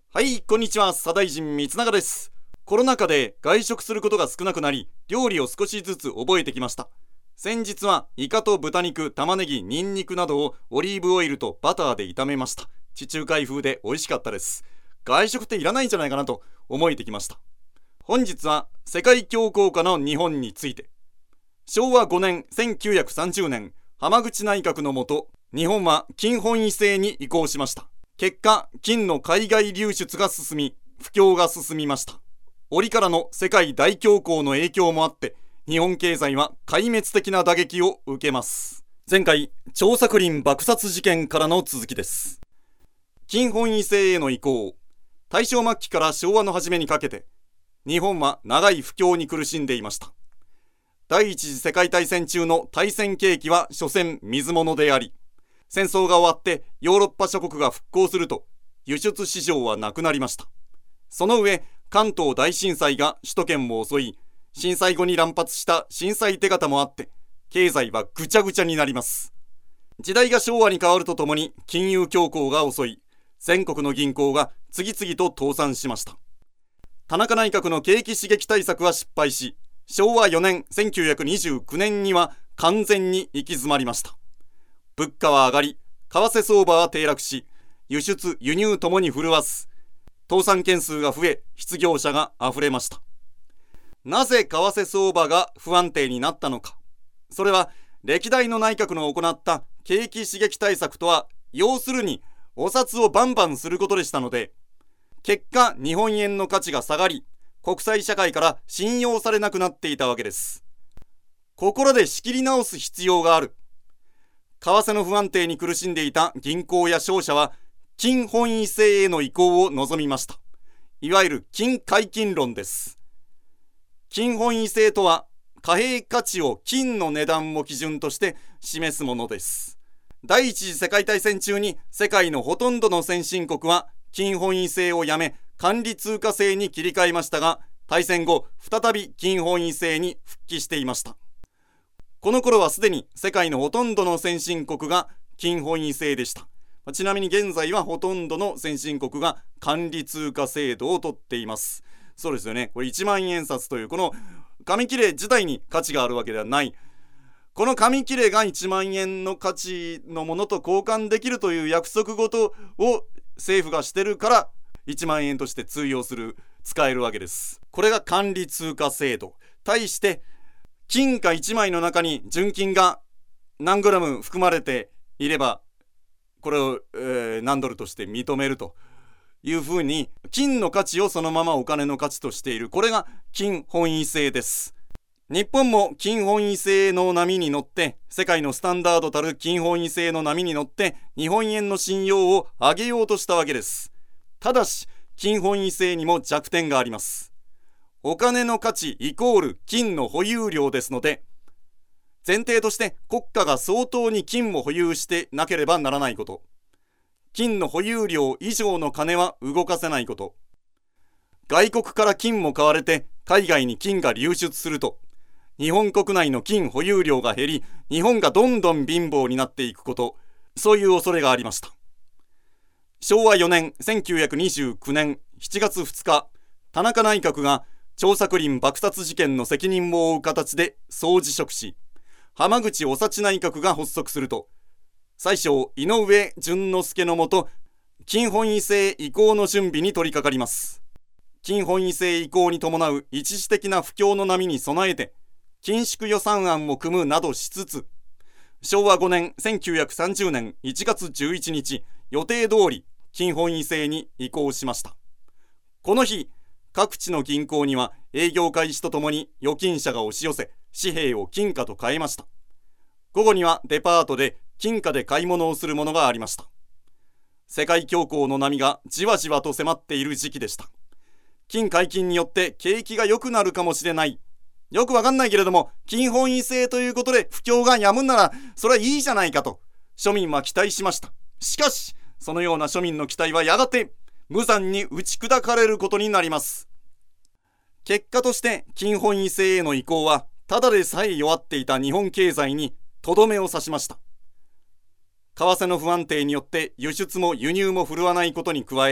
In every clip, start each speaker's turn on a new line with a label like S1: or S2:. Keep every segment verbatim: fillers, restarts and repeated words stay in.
S1: はい、こんにちは。左大臣光永です。コロナ禍で外食することが少なくなり、料理を少しずつ覚えてきました。先日はイカと豚肉、玉ねぎ、ニンニクなどをオリーブオイルとバターで炒めました。地中海風で美味しかったです。外食っていらないんじゃないかなと思えてきました。本日は世界恐慌下の日本について。しょうわごねんせんきゅうひゃくさんじゅうねん、浜口内閣の下、日本は金本位制に移行しました。結果、金の海外流出が進み、不況が進みました。折からの世界大恐慌の影響もあって、日本経済は壊滅的な打撃を受けます。前回、張作霖爆殺事件からの続きです。金本位制への移行。大正末期から昭和の初めにかけて、日本は長い不況に苦しんでいました。第一次世界大戦中の大戦景気は所詮水物であり、戦争が終わってヨーロッパ諸国が復興すると輸出市場はなくなりました。その上、関東大震災が首都圏も襲い、震災後に乱発した震災手形もあって経済はぐちゃぐちゃになります。時代が昭和に変わるとともに金融恐慌が襲い、全国の銀行が次々と倒産しました。田中内閣の景気刺激対策は失敗し、しょうわよねんせんきゅうひゃくにじゅうきゅうねんには完全に行き詰まりました。物価は上がり、為替相場は低落し、輸出輸入ともに振るわず、倒産件数が増え、失業者があふれました。なぜ為替相場が不安定になったのか。それは歴代の内閣の行った景気刺激対策とは、要するにお札をバンバンすることでしたので、結果日本円の価値が下がり、国際社会から信用されなくなっていたわけです。ここらで仕切り直す必要がある。為替の不安定に苦しんでいた銀行や商社は金本位制への移行を望みました。いわゆる金解禁論です。金本位制とは貨幣価値を金の値段を基準として示すものです。第一次世界大戦中に世界のほとんどの先進国は金本位制をやめ管理通貨制に切り替えましたが、大戦後再び金本位制に復帰していました。この頃はすでに世界のほとんどの先進国が金本位制でした。ちなみに現在はほとんどの先進国が管理通貨制度をとっています。そうですよね。これいちまんえん札というこの紙切れ自体に価値があるわけではない。この紙切れがいちまんえんの価値のものと交換できるという約束事を政府がしてるからいちまんえんとして通用する、使えるわけです。これが管理通貨制度。対して金貨いちまいの中に純金が何グラム含まれていればこれを、えー、何ドルとして認めるというふうに金の価値をそのままお金の価値としている。これが金本位制です。日本も金本位制の波に乗って世界のスタンダードたる金本位制の波に乗って日本円の信用を上げようとしたわけです。ただし金本位制にも弱点があります。お金の価値イコール金の保有量ですので、前提として国家が相当に金を保有してなければならないこと、金の保有量以上の金は動かせないこと、外国から金も買われて海外に金が流出すると、日本国内の金保有量が減り、日本がどんどん貧乏になっていくこと、そういう恐れがありました。しょうわよねんせんきゅうひゃくにじゅうきゅうねんしちがつふつか、田中内閣が張作霖爆殺事件の責任を負う形で総辞職し、浜口おさち内閣が発足すると、宰相井上淳之介のもと金本位制移行の準備に取り掛かります。金本位制移行に伴う一時的な不況の波に備えて緊縮予算案を組むなどしつつ、しょうわごねんせんきゅうひゃくさんじゅうねんいちがつじゅういちにち予定通り金本位制に移行しました。この日、各地の銀行には営業開始とともに預金者が押し寄せ、紙幣を金貨と変えました。午後にはデパートで金貨で買い物をするものがありました。世界恐慌の波がじわじわと迫っている時期でした。金解禁によって景気が良くなるかもしれない。よくわかんないけれども、金本位制ということで不況が止むならそれはいいじゃないかと庶民は期待しました。しかしそのような庶民の期待はやがて無残に打ち砕かれることになります。結果として金本位制への移行はただでさえ弱っていた日本経済にとどめを刺しました。為替の不安定によって輸出も輸入も振るわないことに加え、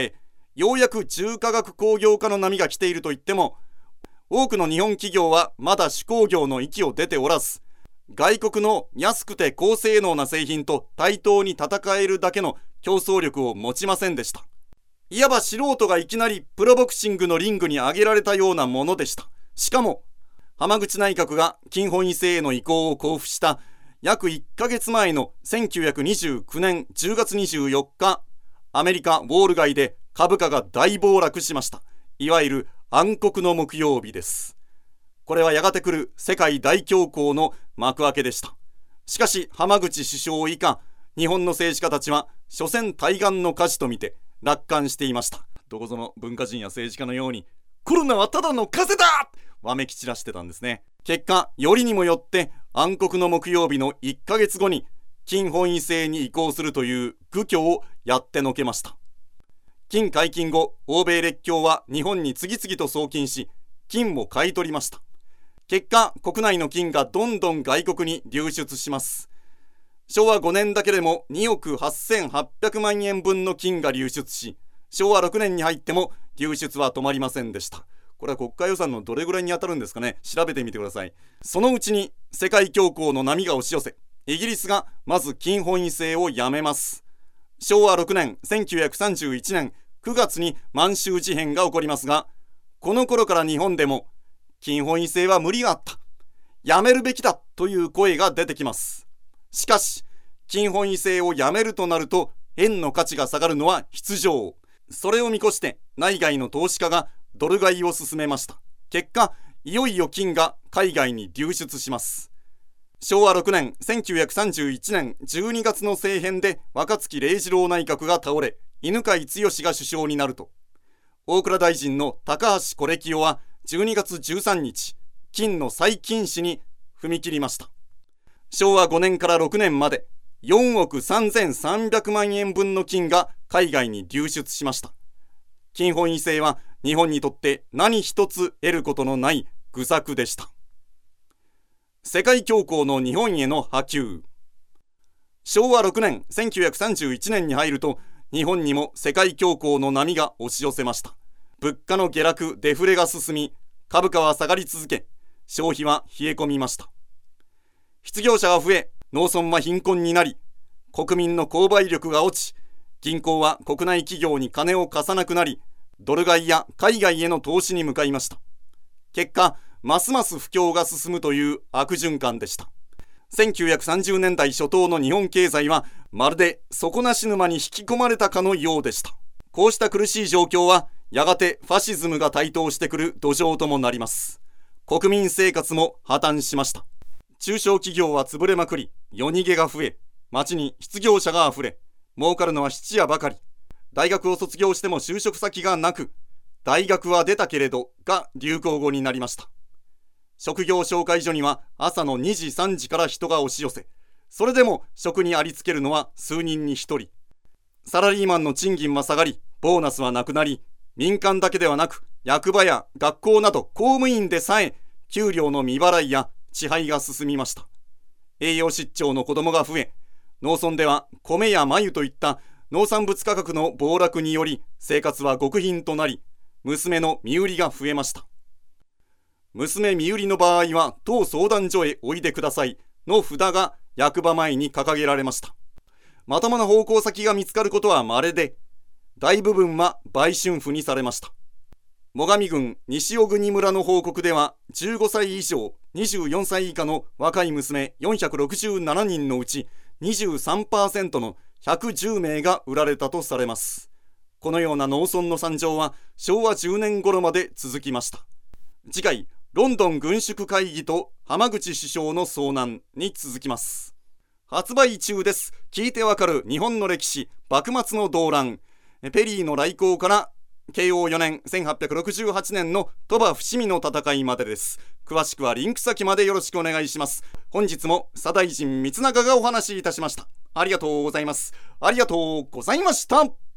S1: ようやく重化学工業化の波が来ていると言っても、多くの日本企業はまだ手工業の域を出ておらず、外国の安くて高性能な製品と対等に戦えるだけの競争力を持ちませんでした。いわば素人がいきなりプロボクシングのリングに上げられたようなものでした。しかも浜口内閣が金本位制への移行を交付した約いっかげつまえのせんきゅうひゃくにじゅうきゅうねんじゅうがつにじゅうよっか、アメリカウォール街で株価が大暴落しました。いわゆる暗黒の木曜日です。これはやがて来る世界大恐慌の幕開けでした。しかし浜口首相以下日本の政治家たちは所詮対岸の火事と見て楽観していました。どこぞの文化人や政治家のように、コロナはただの風邪だわめき散らしてたんですね。結果、よりにもよって暗黒の木曜日のいっかげつごに金本位制に移行するという愚挙をやってのけました。金解禁後、欧米列強は日本に次々と送金し、金を買い取りました。結果、国内の金がどんどん外国に流出します。しょうわごねんだけでもにおくはっせんはっぴゃくまんえんぶんの金が流出し、しょうわろくねんに入っても流出は止まりませんでした。これは国家予算のどれぐらいに当たるんですかね。調べてみてください。そのうちに世界恐慌の波が押し寄せ、イギリスがまず金本位制をやめます。しょうわろくねんせんきゅうひゃくさんじゅういちねんくがつに満州事変が起こりますが、この頃から日本でも金本位制は無理があった、やめるべきだという声が出てきます。しかし金本位制をやめるとなると円の価値が下がるのは必定。それを見越して内外の投資家がドル買いを進めました。結果、いよいよ金が海外に流出します。しょうわろくねんせんきゅうひゃくさんじゅういちねんじゅうにがつの政変で若槻礼次郎内閣が倒れ、犬養毅が首相になると、大蔵大臣の高橋是清はじゅうにがつじゅうさんにち、金の再禁止に踏み切りました。しょうわごねんからろくねんまでよんおくさんぜんさんびゃくまんえんぶんの金が海外に流出しました。金本位制は日本にとって何一つ得ることのない愚策でした。世界恐慌の日本への波及。しょうわろくねんせんきゅうひゃくさんじゅういちねんに入ると、日本にも世界恐慌の波が押し寄せました。物価の下落、デフレが進み、株価は下がり続け、消費は冷え込みました。失業者が増え、農村は貧困になり、国民の購買力が落ち、銀行は国内企業に金を貸さなくなり、ドル買いや海外への投資に向かいました。結果、ますます不況が進むという悪循環でした。せんきゅうひゃくさんじゅうねんだい初頭の日本経済はまるで底なし沼に引き込まれたかのようでした。こうした苦しい状況はやがてファシズムが台頭してくる土壌ともなります。国民生活も破綻しました。中小企業は潰れまくり、夜逃げが増え、街に失業者があふれ、儲かるのは質屋ばかり。大学を卒業しても就職先がなく、大学は出たけれどが流行語になりました。職業紹介所には朝のにじさんじから人が押し寄せ、それでも職にありつけるのは数人にひとり。サラリーマンの賃金は下がり、ボーナスはなくなり、民間だけではなく役場や学校など公務員でさえ給料の未払いや遅配が進みました。栄養失調の子供が増え、農村では米や繭といった農産物価格の暴落により生活は極貧となり、娘の身売りが増えました。娘身売りの場合は当相談所へおいでくださいの札が役場前に掲げられました。まともな奉公先が見つかることは稀で、大部分は売春婦にされました。最上郡西小国村の報告では、じゅうごさい以上にじゅうよんさい以下の若い娘よんひゃくろくじゅうななにんのうち にじゅうさんパーセント のひゃくじゅうめいが売られたとされます。このような農村の惨状はしょうわじゅうねん頃まで続きました。次回、ロンドン軍縮会議と浜口首相の遭難に続きます。発売中です。聞いてわかる日本の歴史、幕末の動乱、ペリーの来航から慶応よねんせんはっぴゃくろくじゅうはちねんの鳥羽伏見の戦いまでです。詳しくはリンク先までよろしくお願いします。本日も左大臣光永がお話しいたしました。ありがとうございます。ありがとうございました。